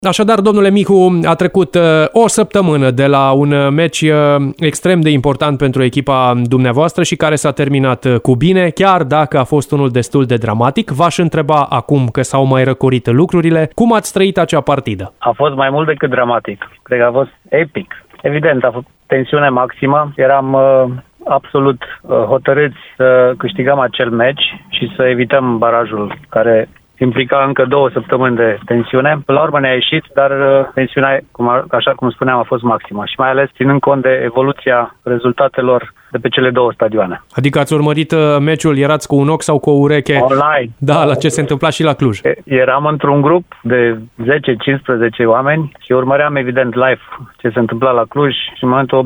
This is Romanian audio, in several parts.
Așadar, domnule Mihu, a trecut o săptămână de la un meci extrem de important pentru echipa dumneavoastră și care s-a terminat cu bine, chiar dacă a fost unul destul de dramatic. V-aș întreba acum că s-au mai răcorit lucrurile, cum ați trăit acea partidă? A fost mai mult decât dramatic. Cred că a fost epic. Evident, a fost tensiune maximă. Eram absolut hotărâți să câștigăm acel meci și să evităm barajul care implica încă 2 săptămâni de tensiune. Până la urmă ne-a ieșit, dar tensiunea, așa cum spuneam, a fost maximă și mai ales ținând cont de evoluția rezultatelor de pe cele 2 stadioane. Adică ați urmărit meciul, erați cu un ochi sau cu o ureche? Online. Da, la ce se întâmpla și la Cluj. Eram într-un grup de 10-15 oameni și urmăream evident live ce se întâmpla la Cluj și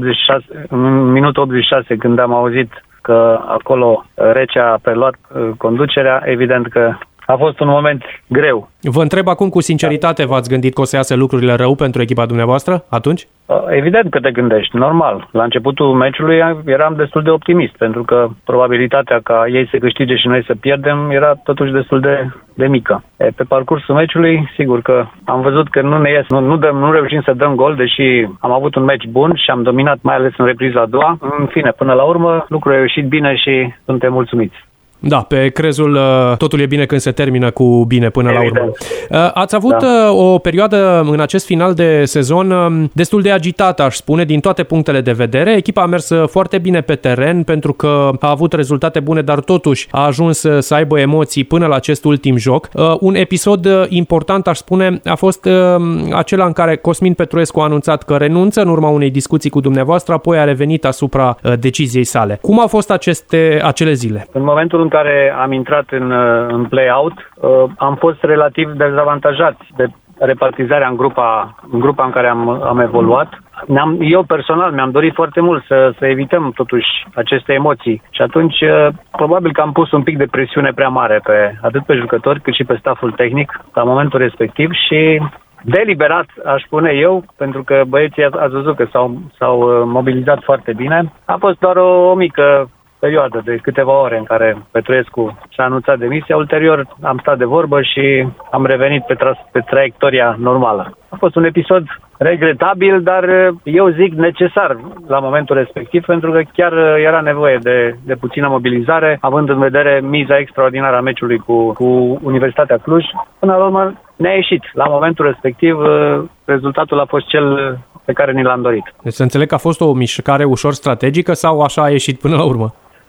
în minutul 86 când am auzit că acolo Recea a preluat conducerea, evident că a fost un moment greu. Vă întreb acum cu sinceritate, v-ați gândit că o să iasă lucrurile rău pentru echipa dumneavoastră atunci? Evident că te gândești, normal. La începutul meciului eram destul de optimist, pentru că probabilitatea ca ei să câștige și noi să pierdem era totuși destul de mică. Pe parcursul meciului, sigur că am văzut că nu ne ies, nu reușim să dăm gol, deși am avut un meci bun și am dominat mai ales în repriza a doua. În fine, până la urmă, lucrurile au ieșit bine și suntem mulțumiți. Da, pe crezul totul e bine când se termină cu bine până la urmă. Ați avut o perioadă în acest final de sezon destul de agitată, aș spune, din toate punctele de vedere. Echipa a mers foarte bine pe teren pentru că a avut rezultate bune, dar totuși a ajuns să aibă emoții până la acest ultim joc. Un episod important, aș spune, a fost acela în care Cosmin Petruescu a anunțat că renunță în urma unei discuții cu dumneavoastră, apoi a revenit asupra deciziei sale. Cum au fost acele zile? În momentul în care am intrat în play-out, am fost relativ dezavantajați de repartizarea în grupa în care am evoluat. Eu personal mi-am dorit foarte mult să evităm totuși aceste emoții și atunci probabil că am pus un pic de presiune prea mare atât pe jucători cât și pe stafful tehnic la momentul respectiv și deliberat, aș spune eu, pentru că băieții ați văzut că s-au mobilizat foarte bine. A fost doar o mică perioadă de câteva ore în care Petruescu și-a anunțat demisia. Ulterior am stat de vorbă și am revenit pe traiectoria normală. A fost un episod regretabil, dar eu zic necesar la momentul respectiv, pentru că chiar era nevoie de puțină mobilizare, având în vedere miza extraordinară a meciului cu Universitatea Cluj. Până la urmă ne-a ieșit. La momentul respectiv rezultatul a fost cel pe care ni l-am dorit. Deci să înțeleg că a fost o mișcare ușor strategică sau așa a ieșit până la urmă?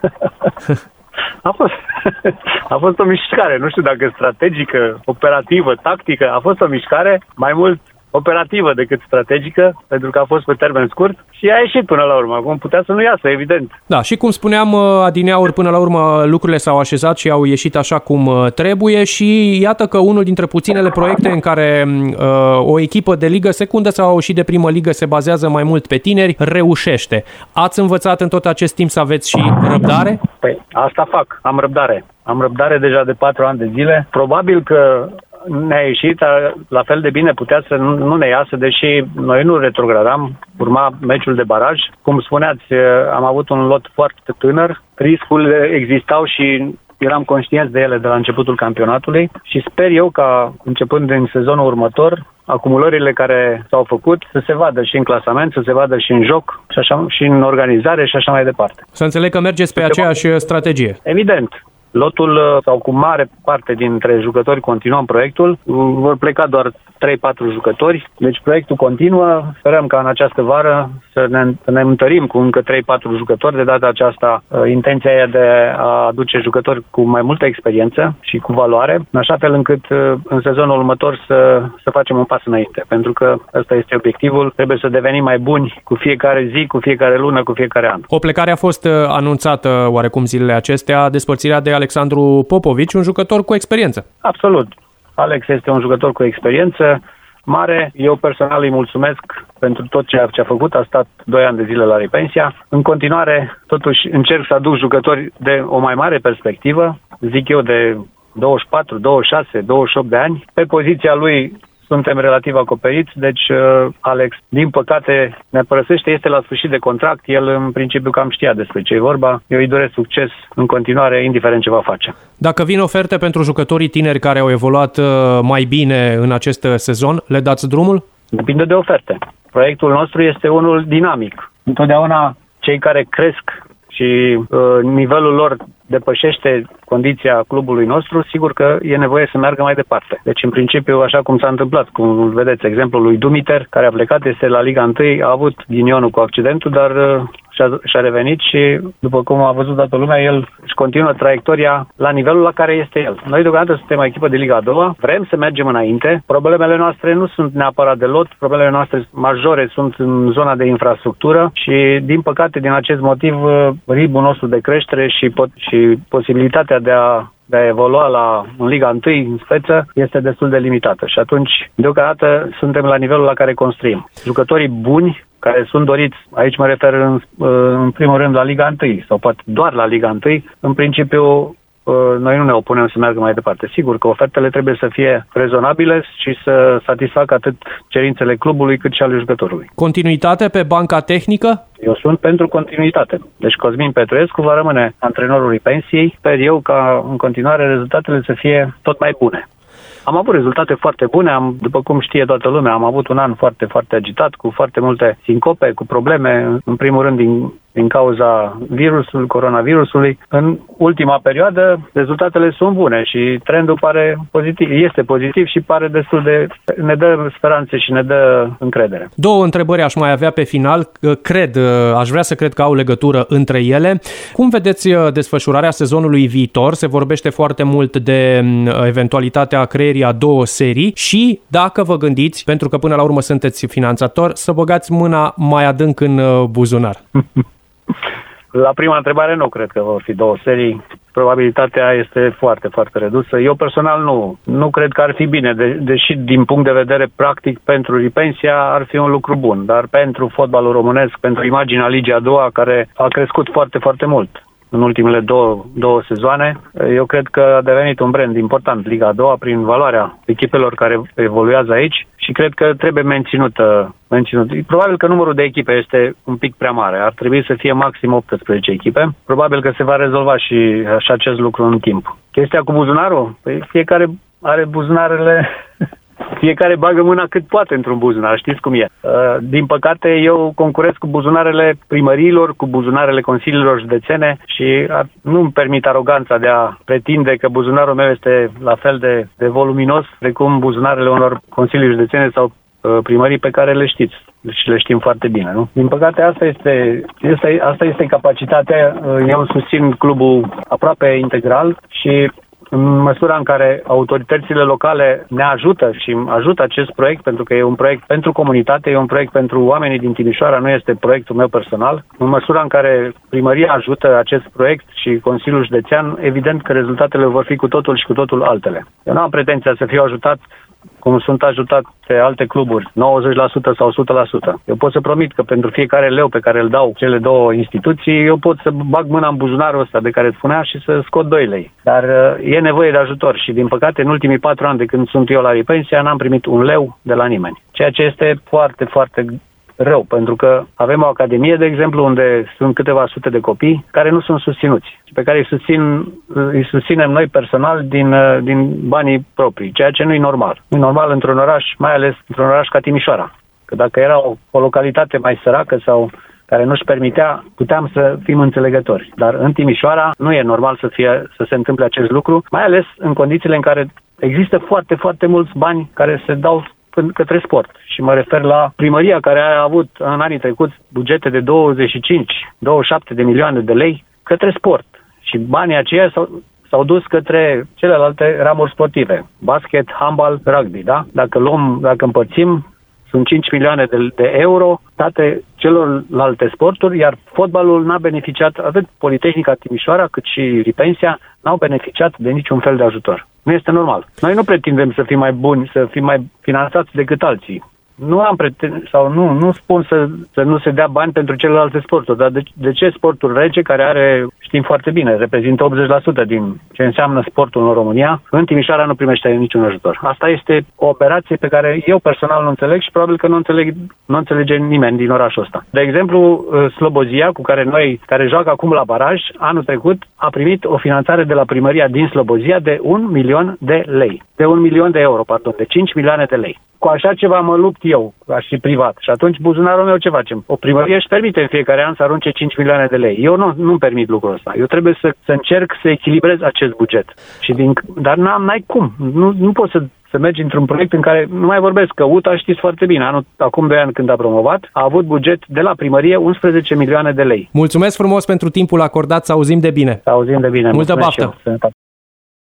A fost o mișcare, nu știu dacă strategică, operativă, tactică, a fost o mișcare mai mult operativă decât strategică, pentru că a fost pe termen scurt și a ieșit până la urmă. Acum putea să nu iasă, evident. Da, și cum spuneam adineauri, până la urmă lucrurile s-au așezat și au ieșit așa cum trebuie și iată că unul dintre puținele proiecte în care o echipă de ligă secundă sau și de primă ligă se bazează mai mult pe tineri, reușește. Ați învățat în tot acest timp să aveți și răbdare? Păi, asta fac. Am răbdare. Am răbdare deja de 4 ani de zile. Probabil că ne-a ieșit, la fel de bine putea să nu ne iasă, deși noi nu retrogradam, urma meciul de baraj. Cum spuneați, am avut un lot foarte tânăr, riscurile existau și eram conștienți de ele de la începutul campionatului și sper eu ca, începând din sezonul următor, acumulările care s-au făcut să se vadă și în clasament, să se vadă și în joc, și în organizare și așa mai departe. Să înțeleg că mergeți pe aceeași strategie. Evident. Lotul, sau cu mare parte dintre jucători continuăm proiectul, vor pleca doar 3-4 jucători, deci proiectul continuă, sperăm ca în această vară să ne întărim cu încă 3-4 jucători, de data aceasta intenția e de a aduce jucători cu mai multă experiență și cu valoare, în așa fel încât în sezonul următor să facem un pas înainte, pentru că ăsta este obiectivul, trebuie să devenim mai buni cu fiecare zi, cu fiecare lună, cu fiecare an. O plecare a fost anunțată oarecum zilele acestea, despărțirea de Alexandru Popovici, un jucător cu experiență. Absolut. Alex este un jucător cu experiență mare. Eu personal îi mulțumesc pentru tot ce a făcut. A stat 2 ani de zile la repensia. În continuare, totuși, încerc să aduc jucători de o mai mare perspectivă, zic eu de 24, 26, 28 de ani. Pe poziția lui suntem relativ acoperiți, deci Alex, din păcate, ne părăsește, este la sfârșit de contract, el în principiu cam știa despre ce e vorba, eu îi doresc succes în continuare, indiferent ce va face. Dacă vin oferte pentru jucătorii tineri care au evoluat mai bine în acest sezon, le dați drumul? Depinde de oferte. Proiectul nostru este unul dinamic. Întotdeauna cei care cresc și nivelul lor depășește condiția clubului nostru, sigur că e nevoie să meargă mai departe. Deci, în principiu, așa cum s-a întâmplat, cum vedeți, exemplul lui Dumiter, care a plecat, este la Liga 1, a avut ghinionul cu accidentul, dar și-a revenit și, după cum a văzut toată lumea, el își continuă traiectoria la nivelul la care este el. Noi, deocamdată, suntem o echipă de Liga 2, vrem să mergem înainte. Problemele noastre nu sunt neapărat de lot, problemele noastre majore sunt în zona de infrastructură și, din păcate, din acest motiv, ritmul nostru de creștere și posibilitatea de a evolua în Liga 1, în speță, este destul de limitată. Și atunci, deocamdată, suntem la nivelul la care construim. Jucătorii buni, care sunt doriți, aici mă refer în primul rând la Liga 1 sau poate doar la Liga 1, în principiu noi nu ne opunem să meargă mai departe. Sigur că ofertele trebuie să fie rezonabile și să satisfacă atât cerințele clubului cât și ale jucătorului. Continuitate pe banca tehnică? Eu sunt pentru continuitate. Deci Cosmin Petruescu va rămâne antrenorul pensiei. Sper eu ca în continuare rezultatele să fie tot mai bune. Am avut rezultate foarte bune, după cum știe toată lumea, am avut un an foarte, foarte agitat, cu foarte multe sincope, cu probleme, în primul rând din cauza coronavirusului. În ultima perioadă, rezultatele sunt bune și trendul pare pozitiv, este pozitiv și pare destul de... ne dă speranțe și ne dă încredere. Două întrebări aș mai avea pe final. Aș vrea să cred că au legătură între ele. Cum vedeți desfășurarea sezonului viitor? Se vorbește foarte mult de eventualitatea creierii a 2 serii și dacă vă gândiți, pentru că până la urmă sunteți finanțator, să băgați mâna mai adânc în buzunar. La prima întrebare nu cred că vor fi 2 serii. Probabilitatea este foarte, foarte redusă. Eu personal nu cred că ar fi bine, deși din punct de vedere practic pentru Ripensia ar fi un lucru bun, dar pentru fotbalul românesc, pentru imaginea Ligii a doua, care a crescut foarte, foarte mult în ultimele două sezoane, eu cred că a devenit un brand important Liga a doua prin valoarea echipelor care evoluează aici și cred că trebuie menținut. Probabil că numărul de echipe este un pic prea mare. Ar trebui să fie maxim 18 echipe. Probabil că se va rezolva și așa acest lucru în timp. Chestia cu buzunarul? Păi fiecare are buzunarele... Fiecare bagă mâna cât poate într-un buzunar, știți cum e. Din păcate, eu concurez cu buzunarele primăriilor, cu buzunarele consiliilor județene și nu-mi permit aroganța de a pretinde că buzunarul meu este la fel de voluminos precum buzunarele unor consilii județene sau primării pe care le știți și le știm foarte bine, nu? Din păcate, asta este capacitatea. Eu susțin clubul aproape integral și în măsura în care autoritățile locale ne ajută și ajută acest proiect, pentru că e un proiect pentru comunitate, e un proiect pentru oamenii din Timișoara, nu este proiectul meu personal. În măsura în care primăria ajută acest proiect și Consiliul Județean, evident că rezultatele vor fi cu totul și cu totul altele. Eu nu am pretenția să fiu ajutat cum sunt ajutate alte cluburi, 90% sau 100%. Eu pot să promit că pentru fiecare leu pe care îl dau cele 2 instituții, eu pot să bag mâna în buzunarul ăsta de care îți spunea și să scot 2 lei. Dar e nevoie de ajutor și, din păcate, în ultimii 4 ani de când sunt eu la Ripensia, n-am primit un leu de la nimeni. Ceea ce este foarte, foarte rău, pentru că avem o academie, de exemplu, unde sunt câteva sute de copii care nu sunt susținuți și pe care îi susținem noi personal din banii proprii, ceea ce nu e normal. Nu e normal într-un oraș, mai ales într-un oraș ca Timișoara. Că dacă era o localitate mai săracă sau care nu-și permitea, puteam să fim înțelegători. Dar în Timișoara nu e normal să se întâmple acest lucru, mai ales în condițiile în care există foarte, foarte mulți bani care se dau către sport. Și mă refer la primăria care a avut în anii trecuți bugete de 25-27 de milioane de lei către sport. Și banii aceia s-au dus către celelalte ramuri sportive. Basket, handbal, rugby, da? Dacă împărțim, sunt 5 milioane de euro date celorlalte sporturi, iar fotbalul n-a beneficiat, atât Politehnica Timișoara cât și Ripensia n-au beneficiat de niciun fel de ajutor. Nu este normal. Noi nu pretindem să fim mai buni, să fim mai finanțați decât alții. Nu spun să nu se dea bani pentru celelalte sporturi, dar de ce sportul rece, care are știm foarte bine, reprezintă 80% din ce înseamnă sportul în România. În Timișoara nu primește niciun ajutor. Asta este o operație pe care eu personal nu înțeleg și probabil că nu înțelege nimeni din orașul ăsta. De exemplu, Slobozia, care joacă acum la baraj, anul trecut a primit o finanțare de la primăria din Slobozia de 1 milion de lei. De 1 milion de euro, de 5 milioane de lei. Cu așa ceva mă lupt eu, ca și privat. Și atunci buzunarul meu ce facem? O primărie își permite în fiecare an să arunce 5 milioane de lei. Eu nu-mi permit lucrul ăsta. Eu trebuie să încerc să echilibrez acest buget. Dar n-ai cum. Nu poți să mergi într-un proiect în care, nu mai vorbesc, că UTA știți foarte bine, acum 2 ani când a promovat, a avut buget de la primărie 11 milioane de lei. Mulțumesc frumos pentru timpul acordat, să auzim de bine. Să auzim de bine. Multă baftă!